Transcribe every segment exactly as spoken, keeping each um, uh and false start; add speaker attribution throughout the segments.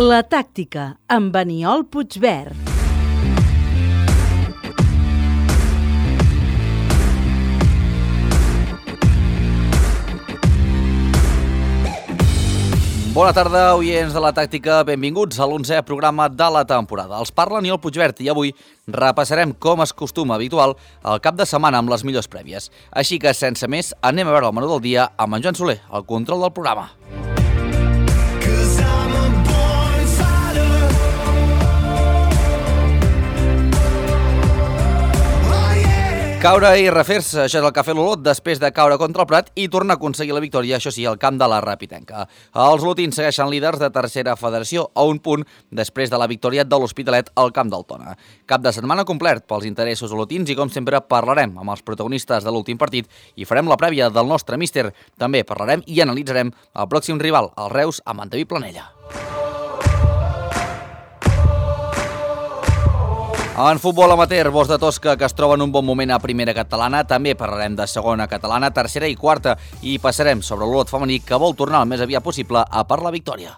Speaker 1: La tàctica, amb Aniol Puigvert.
Speaker 2: Bona tarda, oients de La Tàctica. Benvinguts a l'onzè programa de la temporada. Els parla Aniol Puigvert i avui repassarem, com es costuma habitual, el cap de setmana amb les millors prèvies. Així que, sense més, anem a veure el menú del dia amb en Joan Soler, el control del programa. Caure i refer-se, això és el que ha fet l'Olot després de caure contra el Prat i tornar a aconseguir la victòria, això sí, al camp de la Rapitenca. Els olotins segueixen líders de tercera federació a un punt després de la victòria de l'Hospitalet al camp del Tona. Cap de setmana complet pels interessos olotins i, com sempre, parlarem amb els protagonistes de l'últim partit i farem la prèvia del nostre míster. També parlarem i analitzarem el pròxim rival, el Reus, amb en David Planella. En futbol amateur, Bosch de Tosca, que es troba en un bon moment a primera catalana, també parlarem de segona catalana, tercera i quarta, i passarem sobre l'Olot femení, que vol tornar el més aviat possible a per la victòria.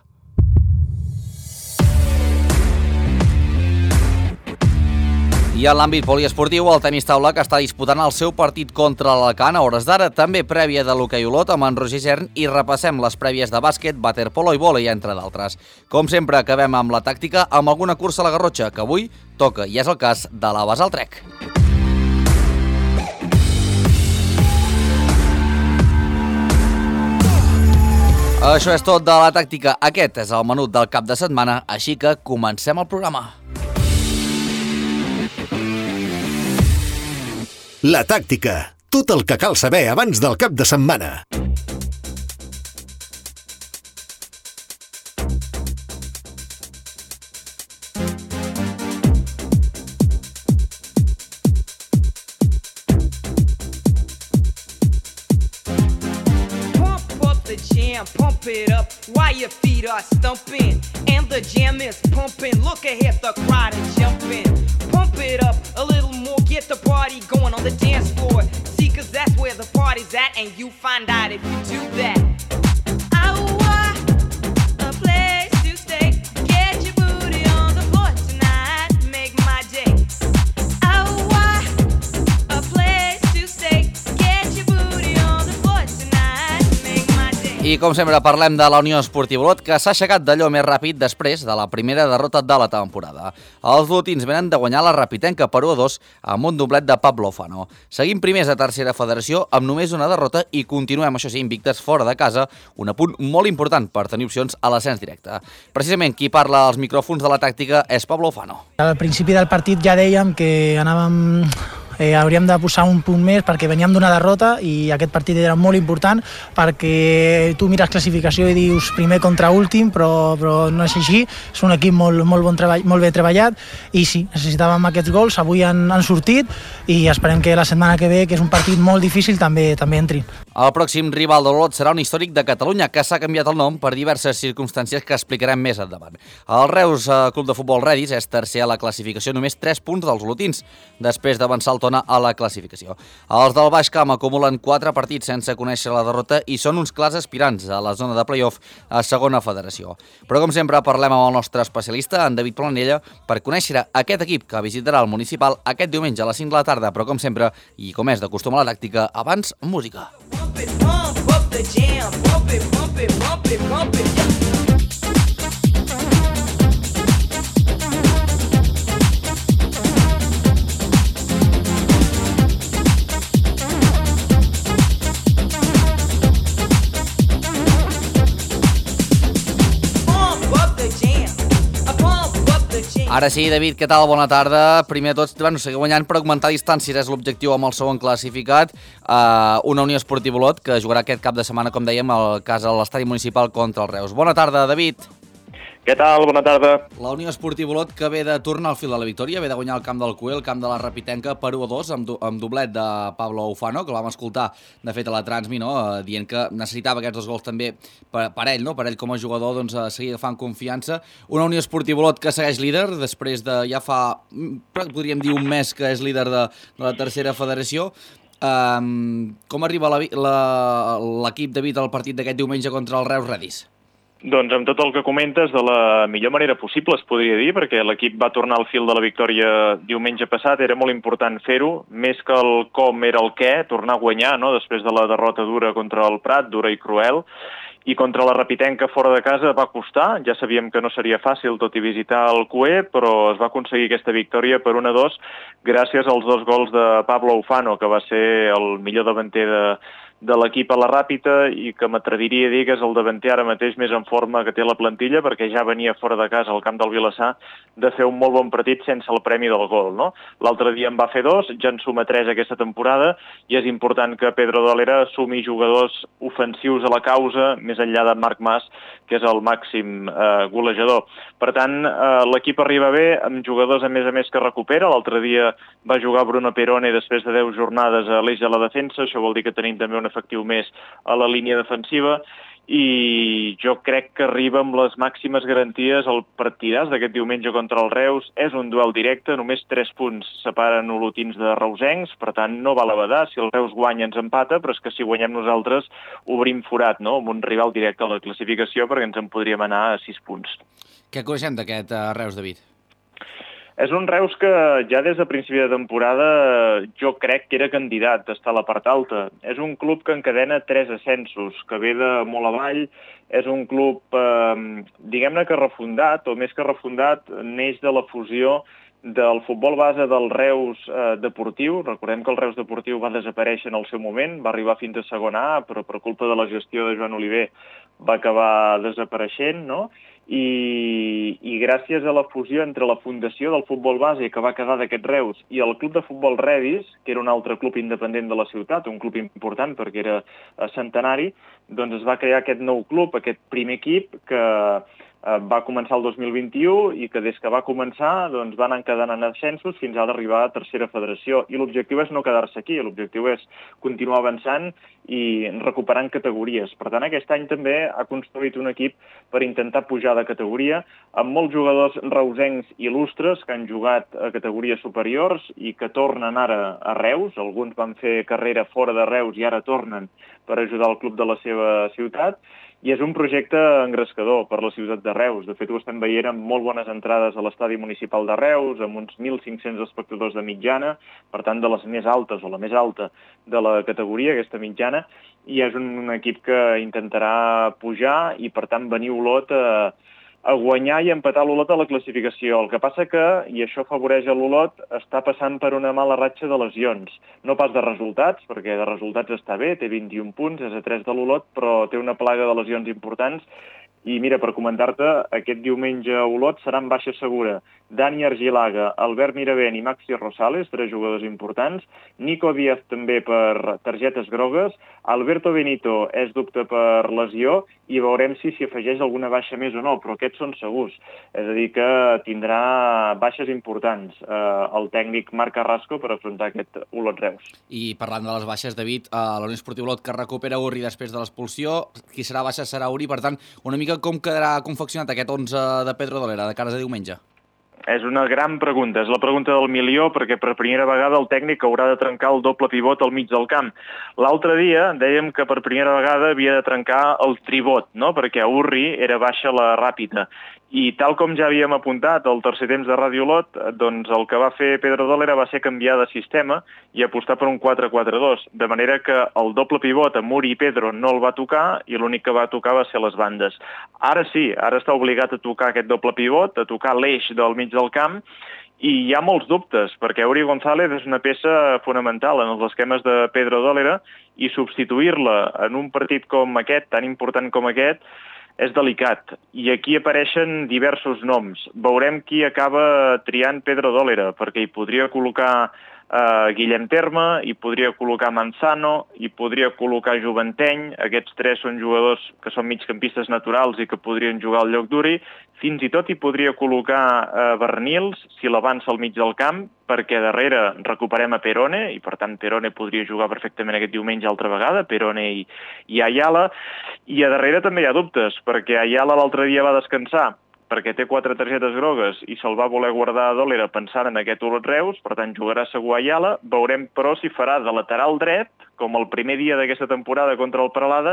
Speaker 2: I en l'àmbit poliesportiu, el tenis taula, que està disputant el seu partit contra l'Alacant a hores d'ara, també prèvia de l'hoquei Olot amb en Roger Isern, i repassem les prèvies de bàsquet, waterpolo i vòlei, entre d'altres. Com sempre, acabem amb la tàctica amb alguna cursa a la Garrotxa, que avui toca, i és el cas de la Basaltrec. Això és tot de la tàctica. Aquest és el menú del cap de setmana, així que comencem el programa.
Speaker 3: La tàctica. Tot el que cal saber abans del cap de setmana.
Speaker 4: Pump it up while your feet are stumping and the jam is pumping. Look ahead, the crowd is jumping. Pump it up a little more, get the party going on the dance floor. See, cause that's where the party's at, and you find out if you do that. Our, a place to stay. Get your booty on the floor tonight, make my day. Our, a place to stay. Get your booty on the floor tonight, make my day.
Speaker 2: I com sempre parlem de la Unió Esportiva Olot, que s'ha aixecat d'allò més ràpid després de la primera derrota de la temporada. Els olotins venen de guanyar la Rapitenca per u a dos amb un doblet de Pablo Ufano. Seguim primers de tercera federació amb només una derrota i continuem, això sí, invictes fora de casa, un apunt molt important per tenir opcions a l'ascens directe. Precisament qui parla als micròfons de la tàctica és Pablo Ufano.
Speaker 5: Al principi del partit ja dèiem que anàvem... Eh, hauríem de posar un punt més perquè veníem d'una derrota i aquest partit era molt important perquè tu mires classificació i dius primer contra últim, però, però no és així, és un equip molt, molt, bon treball, molt bé treballat i sí, necessitàvem aquests gols, avui han, han sortit i esperem que la setmana que ve, que és un partit molt difícil, també també entrin.
Speaker 2: El pròxim rival de l'Olot serà un històric de Catalunya que s'ha canviat el nom per diverses circumstàncies que explicarem més endavant. El Reus Club de Futbol Redis és tercer a la classificació, només tres punts dels olotins, després d'avançar el Tona a la classificació. Els del Baix Camp acumulen quatre partits sense conèixer la derrota i són uns clars aspirants a la zona de play-off a segona federació. Però com sempre parlem amb el nostre especialista, en David Planella, per conèixer aquest equip que visitarà el municipal aquest diumenge a les cinc de la tarda, però com sempre, i com és de costum a la tàctica, abans música.
Speaker 4: Pump it, pump up the jam, pump it, pump it, pump it, pump it, yeah.
Speaker 2: Ara sí, David, què tal? Bona tarda. Primer de tot, bueno, seguir guanyant per augmentar distàncies és l'objectiu amb el segon classificat. Uh, una Unió Esportiva Olot que jugarà aquest cap de setmana, com dèiem, al cas a l'estadi municipal contra el Reus. Bona tarda, David.
Speaker 6: Què tal? Bona tarda.
Speaker 2: La Unió Esportiva Olot, que ve de tornar al fil de la victòria, ve de guanyar el camp del Cué, el camp de la Rapitenca, per u a dos, amb, do, amb doblet de Pablo Ufano, que el vam escoltar, de fet, a la Transmi, no? eh, dient que necessitava aquests dos gols també per, per ell, no? per ell com a jugador, doncs, a seguir agafant confiança. Una Unió Esportiva Olot que segueix líder, després de, ja fa, podríem dir, un mes que és líder de, de la tercera federació. Um, com arriba l'equip, David, al partit d'aquest diumenge contra el Reus Redis?
Speaker 6: Doncs amb tot el que comentes, de la millor manera possible, es podria dir, perquè l'equip va tornar al fil de la victòria diumenge passat, era molt important fer-ho, més que el com era el què, tornar a guanyar, no?, després de la derrota dura contra el Prat, dura i cruel, i contra la Rapitenca fora de casa va costar, ja sabíem que no seria fàcil tot i visitar el C U E, però es va aconseguir aquesta victòria per un a dos gràcies als dos gols de Pablo Ufano, que va ser el millor davanter de, de l'equip a la Ràpita i que m'atreviria a dir que és el davanter ara mateix més en forma que té la plantilla, perquè ja venia fora de casa al camp del Vilassar de fer un molt bon partit sense el premi del gol, no? L'altre dia en va fer dos, ja en suma tres aquesta temporada, i és important que Pedro Dolera sumi jugadors ofensius a la causa, més enllà de Marc Mas, que és el màxim eh, golejador. Per tant, eh, l'equip arriba bé, amb jugadors a més a més que recupera. L'altre dia va jugar Bruno Perone després de deu jornades a l'eix de la defensa, això vol dir que tenim també un efectiu més a la línia defensiva, i jo crec que arriba amb les màximes garanties el partidàs d'aquest diumenge contra el Reus. És un duel directe, només tres punts separen olotins de reusencs, per tant no val a badar, si el Reus guanya ens empata, però és que si guanyem nosaltres obrim forat, no?, amb un rival directe a la classificació, perquè ens en podríem anar a sis punts.
Speaker 2: Què coneixem d'aquest uh, Reus, David?
Speaker 6: És un Reus que ja des de principi de temporada jo crec que era candidat a estar a la part alta. És un club que encadena tres ascensos, que ve de molt avall. És un club, eh, diguem-ne que refundat, o més que refundat, neix de la fusió del futbol base del Reus eh, Deportiu. Recordem que el Reus Deportiu va desaparèixer en el seu moment, va arribar fins a segona A, però per culpa de la gestió de Joan Oliver va acabar desapareixent, no? I, i gràcies a la fusió entre la fundació del futbol base que va quedar d'aquest Reus i el club de futbol Redis, que era un altre club independent de la ciutat, un club important perquè era centenari, doncs es va crear aquest nou club, aquest primer equip que va començar el dos mil vint-i-u i que des que va començar doncs, van encadenant ascensos fins a arribar a tercera federació. I l'objectiu és no quedar-se aquí, l'objectiu és continuar avançant i recuperant categories. Per tant, aquest any també ha construït un equip per intentar pujar de categoria, amb molts jugadors reusencs il·lustres que han jugat a categories superiors i que tornen ara a Reus. Alguns van fer carrera fora de Reus i ara tornen per ajudar el club de la seva ciutat. I és un projecte engrescador per la ciutat de Reus. De fet, ho estem veient amb molt bones entrades a l'estadi municipal de Reus, amb uns mil cinc-cents espectadors de mitjana, per tant, de les més altes o la més alta de la categoria, aquesta mitjana, i és un equip que intentarà pujar i, per tant, venir Olot a, a guanyar i empatar l'Olot a la classificació. El que passa que, i això afavoreix a l'Olot, està passant per una mala ratxa de lesions. No pas de resultats, perquè de resultats està bé, té vint-i-un punts, és a tres de l'Olot, però té una plaga de lesions importants. I mira, per comentar-te, aquest diumenge a Olot serà en baixa segura Dani Argilaga, Albert Miravent i Maxi Rosales, tres jugadors importants, Nico Díaz també per targetes grogues, Alberto Benito és dubte per lesió i veurem si s'hi afegeix alguna baixa més o no, però aquests són segurs. És a dir, que tindrà baixes importants eh, el tècnic Marc Carrasco per afrontar aquest Olot Reus.
Speaker 2: I parlant de les baixes, David, a la Unió Esportiva Olot que recupera Urri després de l'expulsió, qui serà baixa serà Urri, per tant, una mica com quedarà confeccionat aquest onze de Pedro Dolera de cares a diumenge?
Speaker 6: És una gran pregunta, és la pregunta del milió, perquè per primera vegada el tècnic haurà de trencar el doble pivot al mig del camp. L'altre dia dèiem que per primera vegada havia de trencar el tribot, no?, perquè a Urri era baixa la Ràpita. I tal com ja havíem apuntat al tercer temps de Ràdio Olot, doncs el que va fer Pedro Dolera va ser canviar de sistema i apostar per un quatre quatre dos, de manera que el doble pivot amb Uri i Pedro no el va tocar i l'únic que va tocar va ser les bandes. Ara sí, ara està obligat a tocar aquest doble pivot, a tocar l'eix del mig del camp, i hi ha molts dubtes, perquè Uri González és una peça fonamental en els esquemes de Pedro Dolera i substituir-la en un partit com aquest, tan important com aquest, és delicat. I aquí apareixen diversos noms. Veurem qui acaba triant Pedro Dolera, perquè hi podria col·locar eh, Guillem Terme, hi podria col·locar Manzano, hi podria col·locar Joventeny. Aquests tres són jugadors que són migcampistes naturals i que podrien jugar al lloc d'Uri. Fins i tot hi podria col·locar eh, Bernils, si l'avança al mig del camp, perquè darrere recuperem a Perone, i per tant Perone podria jugar perfectament aquest diumenge altra vegada, Perone i, i Ayala, i a darrere també hi ha dubtes, perquè Ayala l'altre dia va descansar, perquè té quatre targetes grogues i se'l va voler guardar a Dolera pensant en aquest Olot Reus, per tant jugarà segur Ayala. Veurem però si farà de lateral dret, com el primer dia d'aquesta temporada contra el Peralada,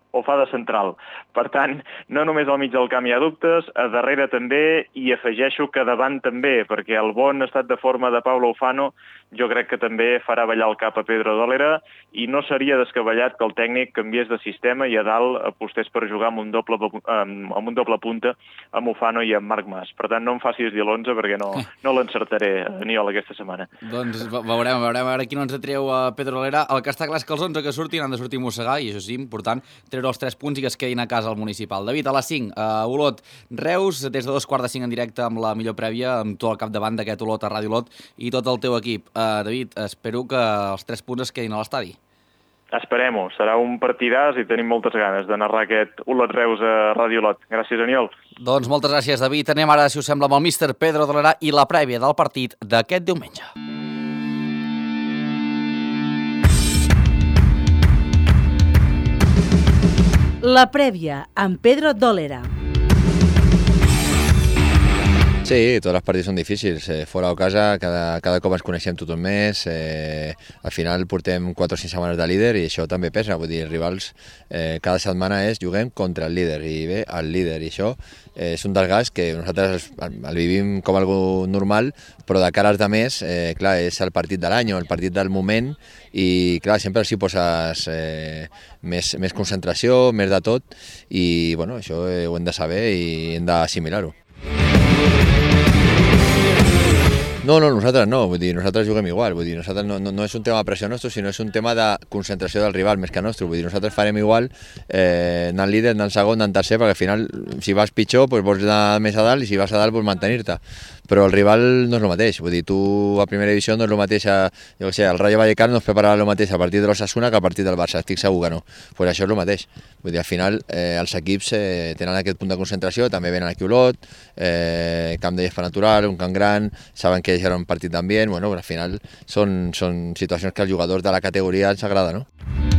Speaker 6: o fa de central. Per tant, no només al mig del camp hi ha dubtes, a darrere també, i afegeixo que davant també, perquè el bon estat de forma de Paulo Ufano jo crec que també farà ballar el cap a Pedro Dolera, i no seria descabellat que el tècnic canviés de sistema i a dalt apostés per jugar amb un doble, amb un doble punta amb Ufano i amb Marc Mas. Per tant, no em facis dir l'onze perquè no, no l'encertaré, Aniol, aquesta setmana.
Speaker 2: Doncs veurem, veurem a veure qui no ens atreu a Pedro Dolera. El que està clar és que els onze que surtin han de sortir a mossegar, i això sí, important, treure els tres punts i que es quedin a casa al municipal. David, a les cinc, a Olot, Reus, des de dos quarts de cinc en directe amb la millor prèvia, amb tu al capdavant d'aquest Olot a Ràdio Olot i tot el teu equip. Uh, David, espero que els tres punts es quedin a l'estadi.
Speaker 6: Esperem-ho, serà un partidàs i tenim moltes ganes de narrar aquest Olot-Reus a Ràdio Olot. Gràcies, Aniol.
Speaker 2: Doncs moltes gràcies, David. Anem ara, si us sembla, amb el míster Pedro Dolera i la prèvia del partit d'aquest diumenge.
Speaker 1: La prèvia amb Pedro Dolera.
Speaker 7: Sí, tots els partits són difícils, eh, fora o casa, cada, cada cop ens coneixem tothom més, eh, al final portem quatre o cinc setmanes de líder i això també pesa, vull dir, els rivals eh, cada setmana és juguem contra el líder i bé, el líder, i això eh, és un desgast que nosaltres el, el vivim com algo normal, però de cara als altres, eh, clar, és el partit de l'any, el partit del moment, i clar, sempre els hi poses eh, més, més concentració, més de tot, i bueno, això eh, ho hem de saber i hem d'assimilar-ho. No, no, nosaltres no, vull dir, nosaltres juguem igual, vull dir, nosaltres no, no, no és un tema de pressió nostre, sinó és un tema de concentració del rival més que nostre, vull dir, nosaltres farem igual eh, anant líder, anant segon, anant tercer, perquè al final, si vas pitjor, doncs vols anar més a dalt, i si vas a dalt, vols mantenir-te. Però el rival no és el mateix, vull dir, tu a primera divisió no és el mateix, a, jo què sé, el Rayo Vallecano no es prepararà el mateix a partir de l'Osasuna que a partir del Barça, estic segur que no. Pues això és el mateix, vull dir, al final eh, els equips eh, tenen aquest punt de concentració, també venen aquí a Olot, eh, camp de gespa natural, un camp gran, saben que serà un partit d'ambient, bueno, al final són, són situacions que als jugadors de la categoria ens agrada, no?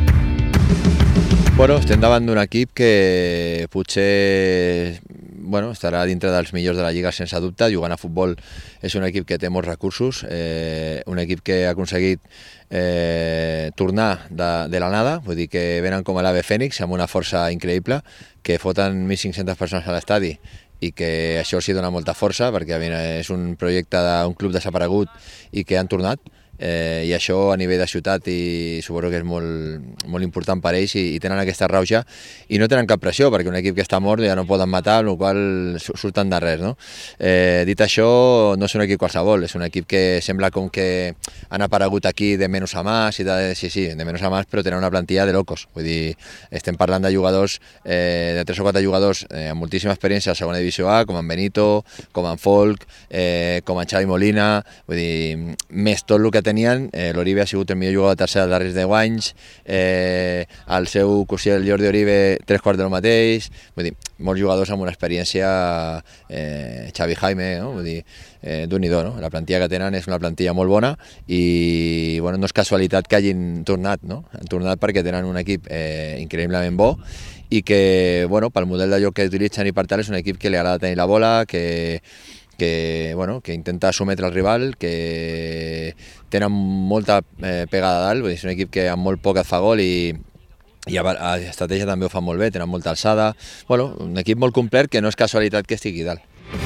Speaker 7: Bueno, estem davant d'un equip que potser bueno, estarà dintre dels millors de la Lliga sense dubte, jugant a futbol és un equip que té molts recursos, eh, un equip que ha aconseguit eh, tornar de, de la nada, vull dir que venen com a l'Ave Fènix amb una força increïble, que foten mil cinc-centes persones a l'estadi i que això els dona molta força perquè és un projecte d'un club desaparegut i que han tornat. Eh, i això a nivell de ciutat i suposo que és molt, molt important per ells i, i tenen aquesta rauxa i no tenen cap pressió perquè un equip que està mort ja no poden matar, amb la qual cosa surten de res, no? Eh, dit això, no és un equip qualsevol, és un equip que sembla com que han aparegut aquí de menys a més, i de, sí, sí, de menys a més, però tenen una plantilla de locos, vull dir, estem parlant de jugadors, eh, de tres o quatre jugadors eh, amb moltíssima experiència a segona divisió A, com en Benito, com en Folk, eh, com en Xavi Molina, vull dir, més tot el que tenien, eh, l'Oribe ha sigut el millor jugador de tercera dels darrers deu anys, eh, el seu cosí, el Jordi Oribe, tres quarts del mateix, vull dir, molts jugadors amb una experiència, eh, Xavi Jaime, no? Vull dir, eh, d'un-i-do, no? La plantilla que tenen és una plantilla molt bona i bueno, no és casualitat que hagin tornat, no? Han tornat perquè tenen un equip eh, increïblement bo i que, bueno, pel model de joc que utilitzen i per tal, és un equip que li agrada tenir la bola, que que, bueno, que intenta sometre el rival, que tenen molta eh, pegada a dalt, és un equip que amb molt poc et fa gol i, i a, a estratègia també ho fan molt bé, tenen molta alçada, bueno, un equip molt complet que no és casualitat que estigui dalt.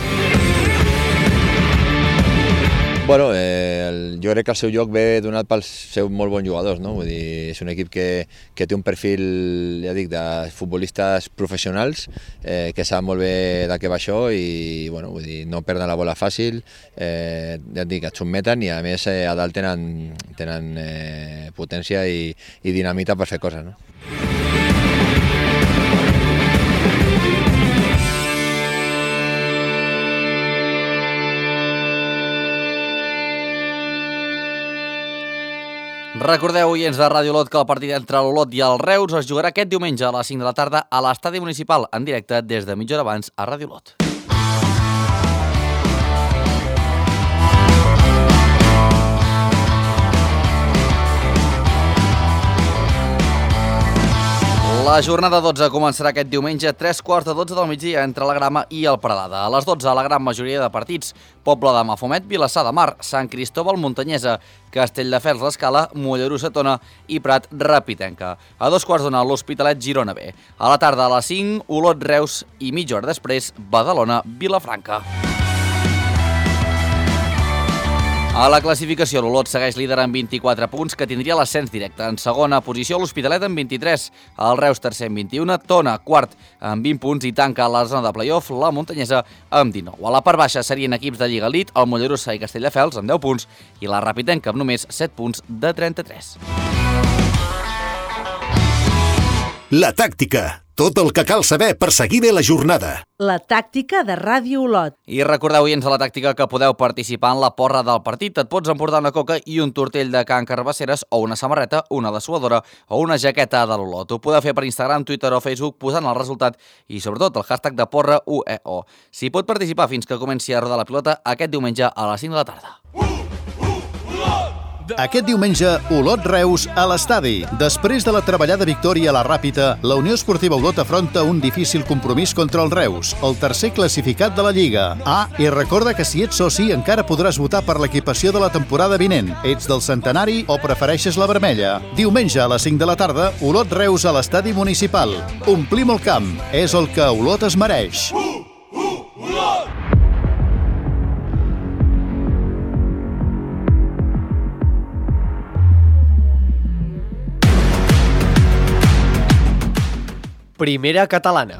Speaker 7: Bueno, eh, el, jo crec que el seu lloc ve donat pels seus molt bons jugadors, no? Vull dir, és un equip que, que té un perfil, ja dic, de futbolistes professionals, eh, que saben molt bé de què va això i, bueno, vull dir, no perden la bola fàcil, eh, ja et dic, et sotmeten i a més eh, a dalt tenen, tenen eh, potència i, i dinamita per fer coses, no?
Speaker 2: Recordeu, oients de Ràdio Olot, que el partit entre l'Olot i el Reus es jugarà aquest diumenge a les cinc de la tarda a l'estadi municipal, en directe des de mitja hora abans a Ràdio Olot. La jornada dotze començarà aquest diumenge a tres quarts de dotze del migdia entre la Grama i el Peralada. A les dotze, la gran majoria de partits: Pobla de Mafumet, Vilassar de Mar, Sant Cristóbal, Muntanyesa, Castelldefels, l'Escala, Mollerussa, Tona i Prat, Rapitenca. A dos quarts d'una, l'Hospitalet, Girona B. A la tarda, a les cinc, Olot, Reus i mitja hora després, Badalona, Vilafranca. A la classificació, l'Olot segueix líder amb vint-i-quatre punts, que tindria l'ascens directe. En segona posició, l'Hospitalet amb vint-i-tres, el Reus tercer amb vint-i-un, Tona quart amb vint punts i tanca la zona de play-off la Muntanyesa amb dinou. A la part baixa serien equips de Lliga Elite, el Mollerussa i Castelldefels amb deu punts i la Rapitenca amb només set punts de trenta-tres.
Speaker 3: La tàctica. Tot el que cal saber per seguir bé la jornada.
Speaker 1: La tàctica de Ràdio Olot.
Speaker 2: I recordeu, oients de la tàctica, que podeu participar en la porra del partit. Et pots emportar una coca i un tortell de Can Carbasseres o una samarreta, una dessuadora o una jaqueta de l'Olot. Ho podeu fer per Instagram, Twitter o Facebook posant el resultat i sobretot el hashtag de porra U E O. S'hi pot participar fins que comenci a rodar la pilota aquest diumenge a les cinc de la tarda.
Speaker 8: Aquest diumenge, Olot-Reus a l'estadi. Després de la treballada victòria a la Ràpita, la Unió Esportiva Olot afronta un difícil compromís contra el Reus, el tercer classificat de la Lliga. Ah, i recorda que si ets soci encara podràs votar per l'equipació de la temporada vinent. Ets del centenari o prefereixes la vermella? Diumenge a les cinc de la tarda, Olot-Reus a l'estadi municipal. Omplim el camp. És el que Olot es mereix.
Speaker 9: Primera catalana.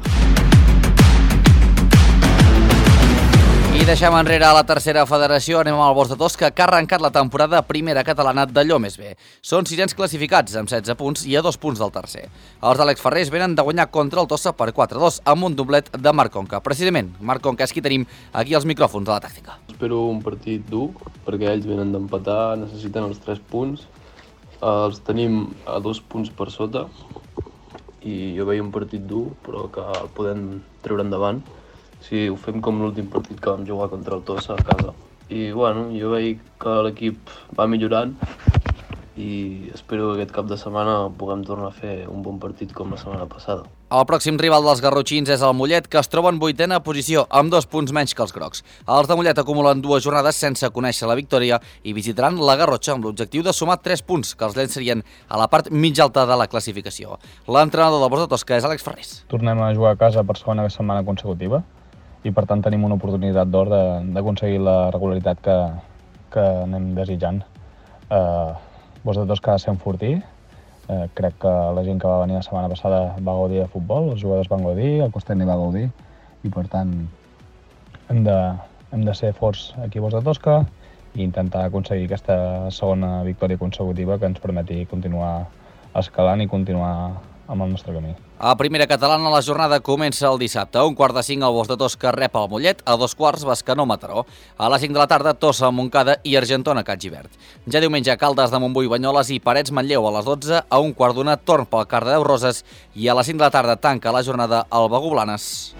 Speaker 2: I deixem enrere a la tercera federació, anem al Bosc de Tosca, que ha arrencat la temporada primera catalana d'allò més bé. Són sisens classificats, amb setze punts i a dos punts del tercer. Els d'Àlex Ferrés venen de guanyar contra el Tossa per quatre a dos, amb un doblet de Marc Conca. Precisament, Marc Conca és qui tenim aquí als micròfons de la tàctica.
Speaker 10: Espero un partit dur, perquè ells venen d'empatar, necessiten els tres punts. Els tenim a dos punts per sota, i jo veia un partit dur, però que el podem treure endavant si ho fem com l'últim partit que vam jugar contra el Tossa a casa. I bueno, jo veig que l'equip va millorant i espero que aquest cap de setmana puguem tornar a fer un bon partit com la setmana passada.
Speaker 2: El pròxim rival dels garrotxins és el Mollet, que es troba en vuitena posició, amb dos punts menys que els grocs. Els de Mollet acumulen dues jornades sense conèixer la victòria i visitaran la Garrotxa amb l'objectiu de sumar tres punts, que els llançarien a la part mig alta de la classificació. L'entrenador del Bosc de Tosca és Àlex Ferrés.
Speaker 11: Tornem a jugar a casa per segona setmana consecutiva i per tant tenim una oportunitat d'or d'aconseguir la regularitat que, que anem desitjant. Uh, Bosc de Tosca ha de ser un fortí. Eh, crec que la gent que va venir la setmana passada va gaudir de futbol, els jugadors van gaudir, el cos tècnic va gaudir i per tant hem de, hem de ser forts aquí a Bosc de Tosca i intentar aconseguir aquesta segona victòria consecutiva que ens permeti continuar escalant i continuar amb el nostre camí.
Speaker 2: A primera catalana la jornada comença el dissabte. A un quart de cinc el Bosc de Tosca rep el Mollet, a dos quarts Bescanó Mataró. A les cinc de la tarda Tossa Montcada i Argentona Catgivert. Ja diumenge Caldes de Montbui Banyoles i Parets Manlleu a les dotze, a un quart d'una torn pel Cardedeu Roses i a les cinc de la tarda tanca la jornada el Begur Blanes.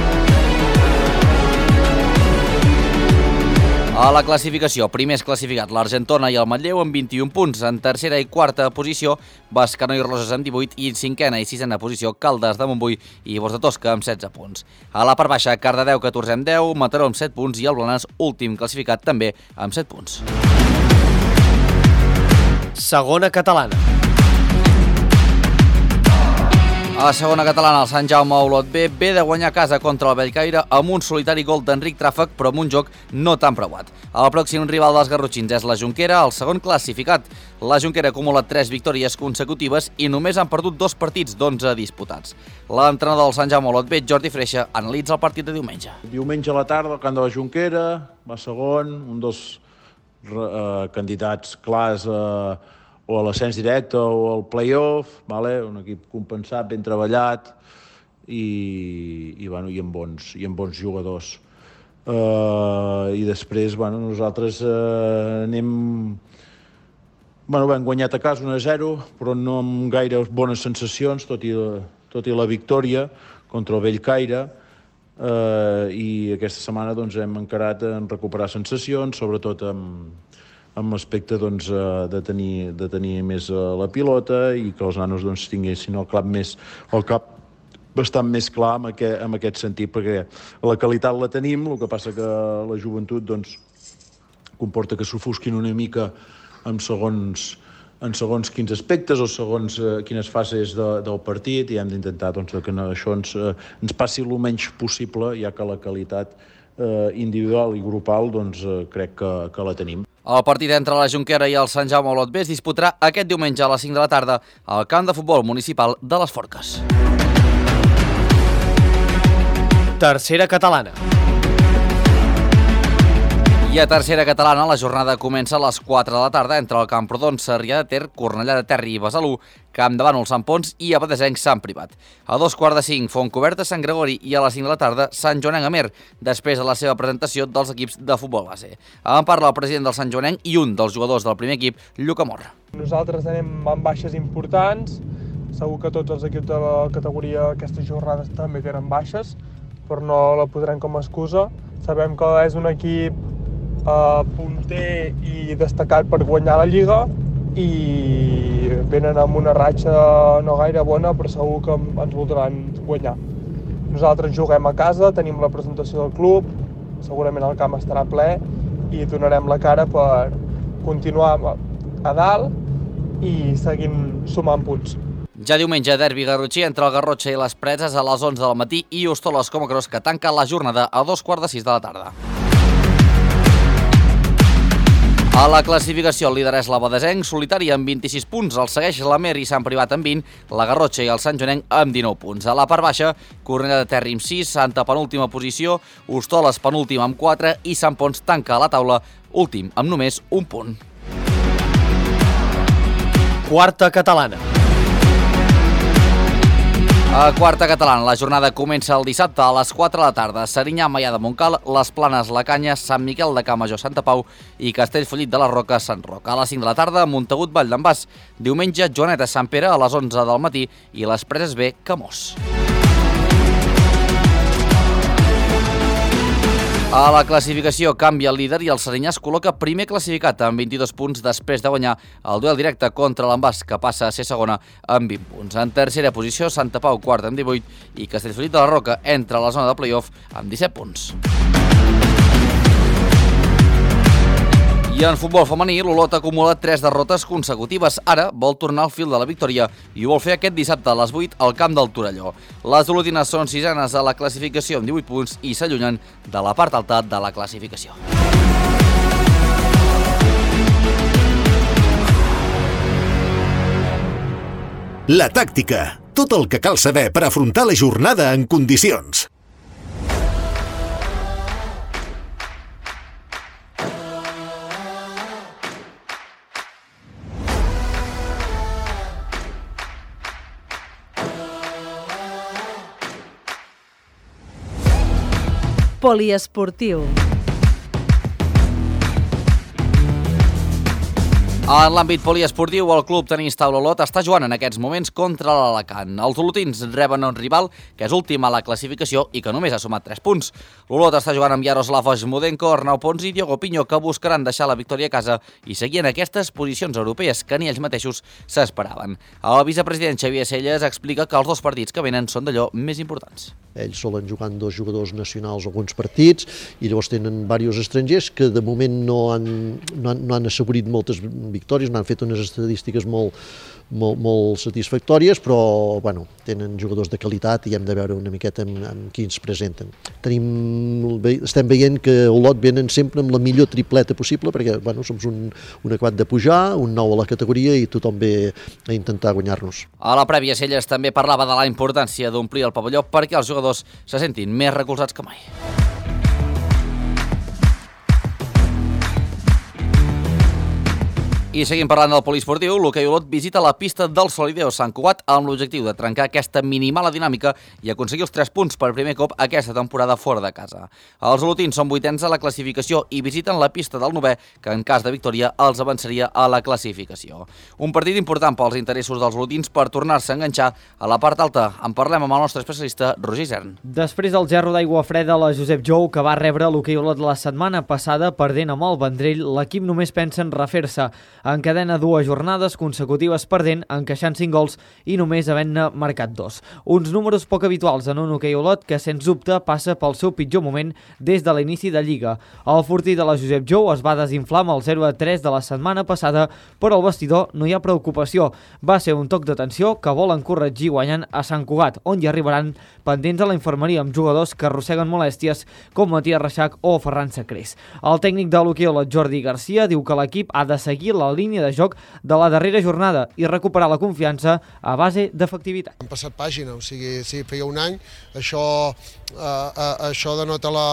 Speaker 2: A la classificació, primers classificat l'Argentona i el Manlleu amb vint-i-un punts. En tercera i quarta posició, Bescanó i Roses amb divuit i en cinquena i sisena posició, Caldes de Montbui i Bosc de Tosca amb setze punts. A la part baixa, Cardedeu catorzè amb deu, Mataró amb set punts i el Blanes, últim classificat també amb set punts.
Speaker 9: Segona catalana.
Speaker 2: A la segona catalana, el Sant Jaume Olot B ve de guanyar a casa contra el Bellcaire amb un solitari gol d'Enric Tràfec, però amb un joc no tan preuat. El pròxim rival dels garrotxins és la Jonquera, el segon classificat. La Jonquera acumula tres victòries consecutives i només han perdut dos partits d'onze disputats. L'entrenador del Sant Jaume Olot B, Jordi Freixa, analitza el partit de diumenge.
Speaker 12: Diumenge a la tarda, al camp de la Jonquera, va segon, un dels eh, candidats clars a... Eh, o a l'ascens directe o al play-off, vale? Un equip compensat, ben treballat i, i, bueno, i, amb, bons, i amb bons jugadors. Uh, I després bueno, nosaltres uh, anem... Bueno, hem guanyat a casa un a zero, però no amb gaire bones sensacions, tot i, tot i la victòria contra el Bellcaire. Uh, I aquesta setmana doncs, hem encarat en recuperar sensacions, sobretot amb amb l'aspecte doncs, de, tenir, de tenir més la pilota i que els nanos doncs, tinguessin el cap més el cap bastant més clar en aquest, en aquest sentit, perquè la qualitat la tenim, el que passa que la joventut doncs, comporta que s'ofusquin una mica en segons, en segons quins aspectes o segons eh, quines fases de, del partit, i hem d'intentar doncs, que això ens, eh, ens passi el menys possible, ja que la qualitat eh, individual i grupal doncs, eh, crec que, que la tenim.
Speaker 2: El partit entre la Jonquera i el Sant Jaume Olot B es disputarà aquest diumenge a les cinc de la tarda al camp de futbol municipal de les Forques.
Speaker 9: Tercera catalana.
Speaker 2: I a tercera catalana la jornada comença a les quatre de la tarda entre el Camprodon, Sarrià de Ter, Cornellà de Terri i Besalú, Camp de Bànol, Sant Pons i a Badesenc, Sant Privat. A dos quarts de cinc, Fontcoberta, Sant Gregori i a les cinc de la tarda, Sant Joanenc, Amer, després de la seva presentació dels equips de futbol base. En parla el president del Sant Joanenc i un dels jugadors del primer equip, Lluc Amor.
Speaker 13: Nosaltres anem amb baixes importants, segur que tots els equips de la categoria aquestes jornades també tenen baixes, però no la posarem com a excusa. Sabem que és un equip eh, punter i destacat per guanyar la Lliga i venen amb una ratxa no gaire bona, però segur que ens voldran guanyar. Nosaltres juguem a casa, tenim la presentació del club, segurament el camp estarà ple i donarem la cara per continuar a dalt i seguint sumant punts.
Speaker 2: Ja diumenge, derbi garrotxí entre el Garrotxa i les Preses a les onze del matí i Hostoles Comacros, que tanca la jornada a dos quarts de sis de la tarda. A la classificació el líder és la Badesenc, solitari amb vint-i-sis punts. El segueix l'Amer i Sant Privat amb vint, la Garrotxa i el Sant Joanenc amb dinou punts. A la part baixa, Cornellà de Terri amb sis, Santa penúltima posició, Hostoles penúltima amb quatre i Sant Pons tanca a la taula, últim amb només un punt.
Speaker 9: Quarta catalana.
Speaker 2: A quarta catalana, la jornada comença el dissabte a les quatre de la tarda. Serinyà, Maià de Montcal, Les Planes, La Canya, Sant Miquel de Campmajor, Santa Pau i Castellfollit de la Roca, Sant Roc. A les cinc de la tarda, Montagut, Vall d'en Bas. Diumenge, Joaneta, Sant Pere a les onze del matí i les Preses B, Camós. A la classificació canvia el líder i el Serinyà es col·loca primer classificat amb vint-i-dos punts després de guanyar el duel directe contra l'Envàs, que passa a ser segona amb vint punts. En tercera posició, Santa Pau, quarta amb divuit i Castellfollit de la Roca entra a la zona de play-off amb disset punts. I en futbol femení, l'Olot acumula tres derrotes consecutives. Ara vol tornar al fil de la victòria i ho vol fer aquest dissabte a les vuit al camp del Torelló. Les olotines són sisenes a la classificació amb divuit punts i s'allunyen de la part alta de la classificació.
Speaker 3: La tàctica. Tot el que cal saber per afrontar la jornada en condicions.
Speaker 1: Poliesportiu.
Speaker 2: En l'àmbit poliesportiu, el club tenis taula Olot està jugant en aquests moments contra l'Alacant. Els olotins reben un rival que és últim a la classificació i que només ha sumat tres punts. L'Olot està jugant amb Yaroslav Ojmudenko, Arnau Pons i Diogo Piño, que buscaran deixar la victòria a casa i seguir en aquestes posicions europees que ni ells mateixos s'esperaven. El vicepresident Xavier Celles explica que els dos partits que venen són d'allò més importants.
Speaker 14: Ells solen jugar amb dos jugadors nacionals alguns partits i llavors tenen diversos estrangers que de moment no han, no han, no han assegurit moltes victòries, n'han fet unes estadístiques molt, molt, molt satisfactòries, però bueno, tenen jugadors de qualitat i hem de veure una miqueta amb, amb qui ens presenten. Tenim, estem veient que Olot venen sempre amb la millor tripleta possible perquè bueno, som un, un acabat de pujar, un nou a la categoria i tothom ve a intentar guanyar-nos.
Speaker 2: A la prèvia, Celles també parlava de la importància d'omplir el pavelló perquè els jugadors se sentin més recolzats que mai. I seguim parlant del poliesportiu. L'hoquei Olot visita la pista del Solideo Sant Cugat amb l'objectiu de trencar aquesta minimala dinàmica i aconseguir els tres punts per primer cop aquesta temporada fora de casa. Els olotins són vuitens a la classificació i visiten la pista del novè, que en cas de victòria els avançaria a la classificació. Un partit important pels interessos dels olotins per tornar-se a enganxar a la part alta. En parlem amb el nostre especialista, Roger Isern.
Speaker 15: Després del gerro d'aigua freda a la Josep Jou, que va rebre l'hoquei Olot la setmana passada perdent amb el Vendrell, l'equip només pensa en refer-se. Encadena dues jornades consecutives perdent, encaixant cinc gols i només havent-ne marcat dos. Uns números poc habituals en un hoquei Olot que, sens dubte, passa pel seu pitjor moment des de l'inici de Lliga. El fortí de la Josep Jou es va desinflar amb el zero a tres de la setmana passada, però al vestidor no hi ha preocupació. Va ser un toc d'atenció que volen corregir guanyant a Sant Cugat, on hi arribaran pendents a la infermeria amb jugadors que arrosseguen molèsties com Matías Reixac o Ferran Sacrés. El tècnic de l'hoquei Olot, Jordi Garcia, diu que l'equip ha de seguir la línia de joc de la darrera jornada i recuperar la confiança a base d'efectivitat.
Speaker 16: Han passat pàgina, o sigui, si feia un any, això, eh, eh, això denota la,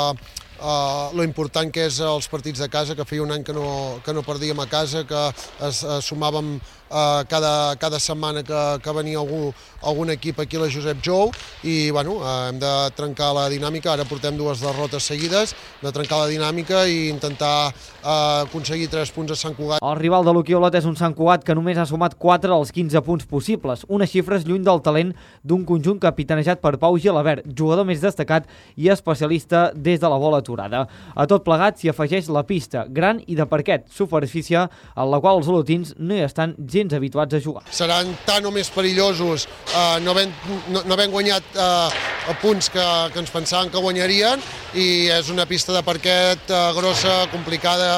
Speaker 16: eh, lo important que és els partits de casa, que feia un any que no, que no perdíem a casa, que es, es sumàvem Uh, cada, cada setmana que, que venia algú, algun equip aquí a la Josep Jou i bueno, uh, hem de trencar la dinàmica. Ara portem dues derrotes seguides, de trencar la dinàmica i intentar uh, aconseguir tres punts a Sant Cugat.
Speaker 15: El rival de l'hoquei Olot és un Sant Cugat que només ha sumat quatre dels quinze punts possibles, unes xifres lluny del talent d'un conjunt capitanejat per Pau Gilabert, jugador més destacat i especialista des de la bola aturada. A tot plegat s'hi afegeix la pista, gran i de parquet, superfície en la qual els olotins no hi estan gens habituats a jugar.
Speaker 16: Seran tan o més perillosos eh, no havent no, no havent guanyat eh, punts que, que ens pensàvem que guanyarien, i és una pista de parquet eh, grossa, complicada.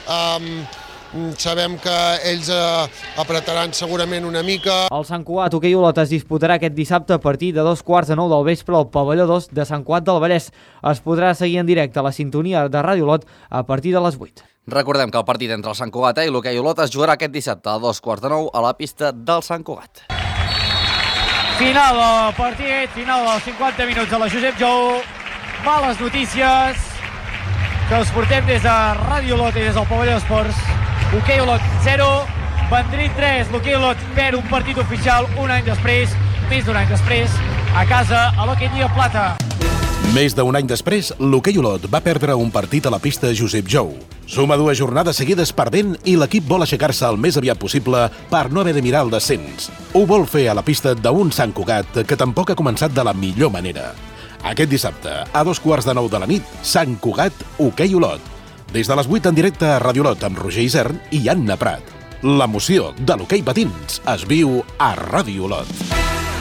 Speaker 16: Eh, sabem que ells eh, apretaran segurament una mica.
Speaker 15: El Sant Cugat hoquei Olot es disputarà aquest dissabte a partir de dos quarts de nou del vespre al pavelló dos de Sant Cugat del Vallès. Es podrà seguir en directe a la sintonia de Ràdio Olot a partir de les vuit.
Speaker 2: Recordem que el partit entre el Sant Cugat i l'hoquei Olot es jugarà aquest dissabte a dos quarts de nou a la pista del Sant Cugat.
Speaker 17: Final del partit, final dels cinquanta minuts a la Josep Jou. Males notícies que us portem des de Ràdio Olot i des del pavelló d'esports. Hoquei Olot zero, Vendrell tres. L'hoquei Olot perd un partit oficial un any després, més d'un any després, a casa a l'Hockey Lliga Plata.
Speaker 18: Més d'un any després, l'hoquei Olot va perdre un partit a la pista Josep Jou. Suma dues jornades seguides perdent i l'equip vol aixecar-se el més aviat possible per no haver de mirar el descens. Ho vol fer a la pista d'un Sant Cugat que tampoc ha començat de la millor manera. Aquest dissabte, a dos quarts de nou de la nit, Sant Cugat, hoquei Olot. Des de les vuit en directe a Ràdio Olot amb Roger Isern i Anna Prat. L'emoció de l'hoquei patins es viu a Ràdio Olot.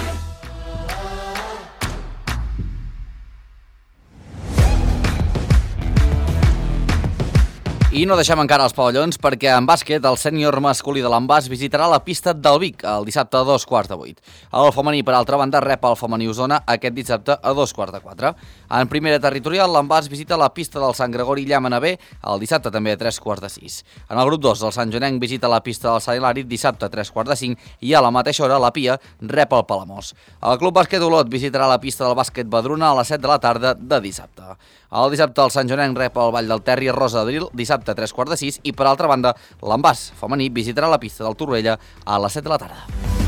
Speaker 2: I no deixem encara els pavellons perquè en bàsquet el sènior masculí de l'Envàs visitarà la pista del Vic el dissabte a dos quarts de vuit. El femení, per altra banda, rep el femení Osona aquest dissabte a dos quarts de quatre. En primera territorial, l'Envàs visita la pista del Sant Gregori Llémena B el dissabte també a tres quarts de sis. En el grup dos, el Sant Joanenc visita la pista del Sant Hilari dissabte a tres quarts de cinc i a la mateixa hora la Pia rep el Palamós. El Club Bàsquet Olot visitarà la pista del Bàsquet Badruna a les set de la tarda de dissabte. El dissabte el Sant Joanenc rep el Vall del Terri Rosa d'Abril dissabte a tres quarts de sis i, per altra banda, l'Envàs femení visitarà la pista del Torroella a les set de la tarda.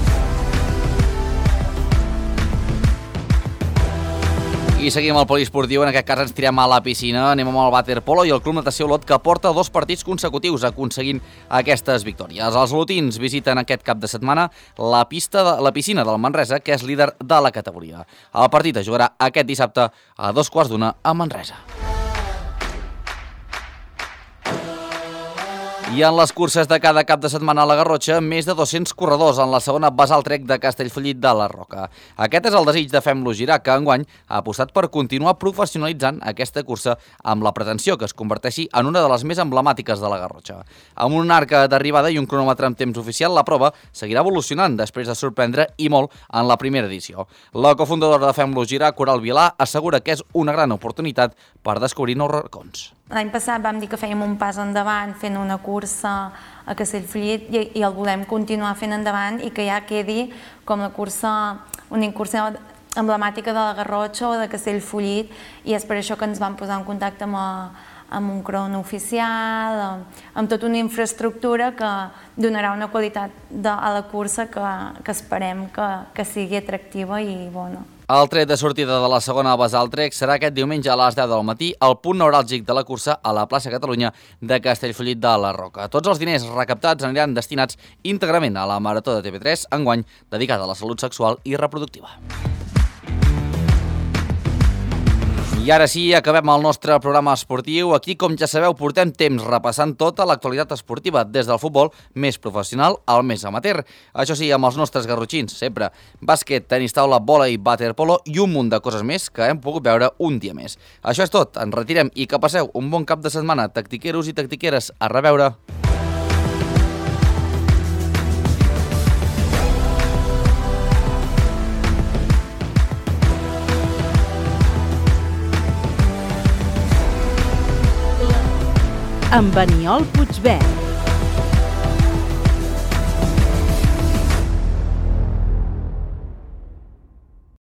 Speaker 2: I seguim el poliesportiu, en aquest cas ens tirem a la piscina, anem amb el waterpolo i el Club Natació Olot, que porta dos partits consecutius aconseguint aquestes victòries. Els olotins visiten aquest cap de setmana la pista de, la piscina del Manresa, que és líder de la categoria. El partit es jugarà aquest dissabte a dos quarts d'una a Manresa. I en les curses de cada cap de setmana a la Garrotxa, més de dos-cents corredors en la segona Basal Trek de Castellfollit de la Roca. Aquest és el desig de Fem-lo Girar, que enguany ha apostat per continuar professionalitzant aquesta cursa amb la pretensió que es converteixi en una de les més emblemàtiques de la Garrotxa. Amb un arc d'arribada i un cronòmetre en temps oficial, la prova seguirà evolucionant després de sorprendre i molt en la primera edició. La cofundadora de Fem-lo Girar, Coral Vilà, assegura que és una gran oportunitat per descobrir nous racons.
Speaker 19: L'any passat vam dir que fèiem un pas endavant fent una cursa a Castellfollit i, i el volem continuar fent endavant i que ja quedi com la cursa, una cursa emblemàtica de la Garrotxa o de Castellfollit, i és per això que ens vam posar en contacte amb, a, amb un crono oficial, amb, amb tota una infraestructura que donarà una qualitat de, a la cursa que, que esperem que, que sigui atractiva i bona.
Speaker 2: El tret de sortida de la segona Basaltrek serà aquest diumenge a les deu del matí, al punt neuràlgic de la cursa a la plaça Catalunya de Castellfollit de la Roca. Tots els diners recaptats aniran destinats íntegrament a la Marató de T V tres, enguany dedicada a la salut sexual i reproductiva. I ara sí, acabem el nostre programa esportiu. Aquí, com ja sabeu, portem temps repassant tota l'actualitat esportiva, des del futbol més professional al més amateur. Això sí, amb els nostres garrotxins, sempre. Bàsquet, tenis taula, vòlei, waterpolo i un munt de coses més que hem pogut veure un dia més. Això és tot, ens retirem i que passeu un bon cap de setmana, tactiqueros i tactiqueres. A reveure!
Speaker 1: amb Aniol Puigvert.